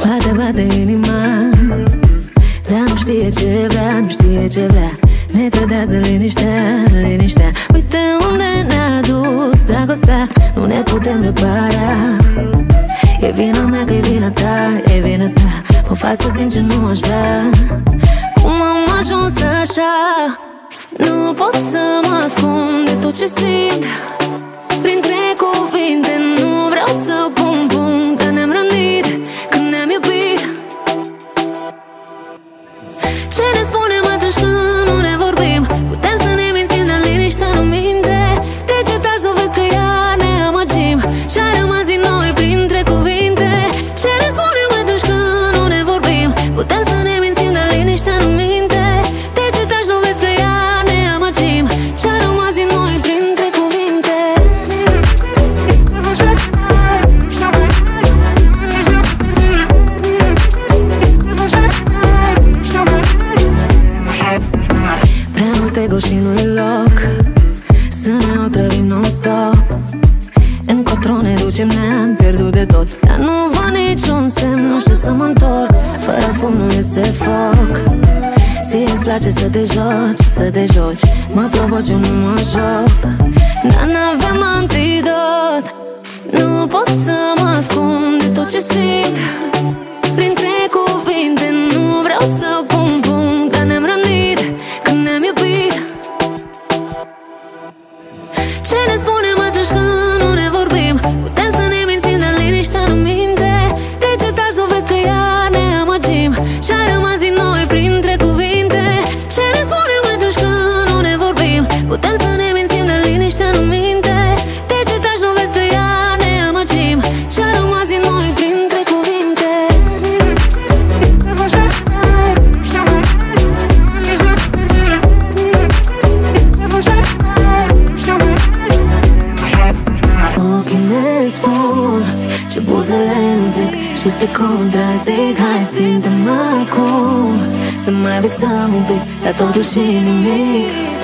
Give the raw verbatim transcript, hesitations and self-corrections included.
Bate, bate inima, dar nu știe ce vrea, nu știe ce vrea. Ne trădează liniștea, liniștea. Uite unde ne-a dus dragostea, nu ne putem repara. E vina mea că e vina ta, e vina ta. Mă faci să simt ce nu aș vrea. Cum am ajuns așa? Nu pot să mă ascund de tot ce simt. Printre cuvinte nu vreau să pun punct, că ne-am rănit când ne-am iubit. Ce ne spunem atunci când nu ne vorbim? Putem să ne mințim, dar liniștea nu minte. De ce taci, nu vezi că ea ne amăgim? Ce-a rămas din noi printre cuvinte? Ce ne spunem atunci când nu ne vorbim? Putem să ne mințim, dar liniștea nu minte. De ce taci, nu vezi că ea ne amăgim? Ce-a rămas din noi printre cuvinte? Prea mult ego și nu-i loc să ne otrăvim non-stop. Încotro ne ducem, ne-am pierdut de tot. Dar nu văd niciun semn, nu știu să mă întorc. Fără fum nu iese foc. Ție-ți place să te joci, să te joci. Mă provoci, eu nu mă joc. Dar n-avem antidot. Nu pot să mă ascund de tot ce simt. Printre cuvinte nu vreau să pun punct, dar ne-am rănit când ne-am iubit. Ce ne spunem atunci când nu ne vorbim? Putem să ne mințim, dar liniștea nu minte. De ce taci, nu vezi că ea ne amăgim? Ce-a rămas din noi printre cuvinte? Ce ne spunem atunci când nu ne vorbim? Putem să ne mințim, dar liniștea nu minte. De ce taci, nu vezi că ea ne amăgim? Ce-a rămas din noi printre cuvinte? Ochii ne spun ce buzele nu zic și se contrazic. Hai, simte-mă acum, să mai visăm un pic, dar totuși nimic.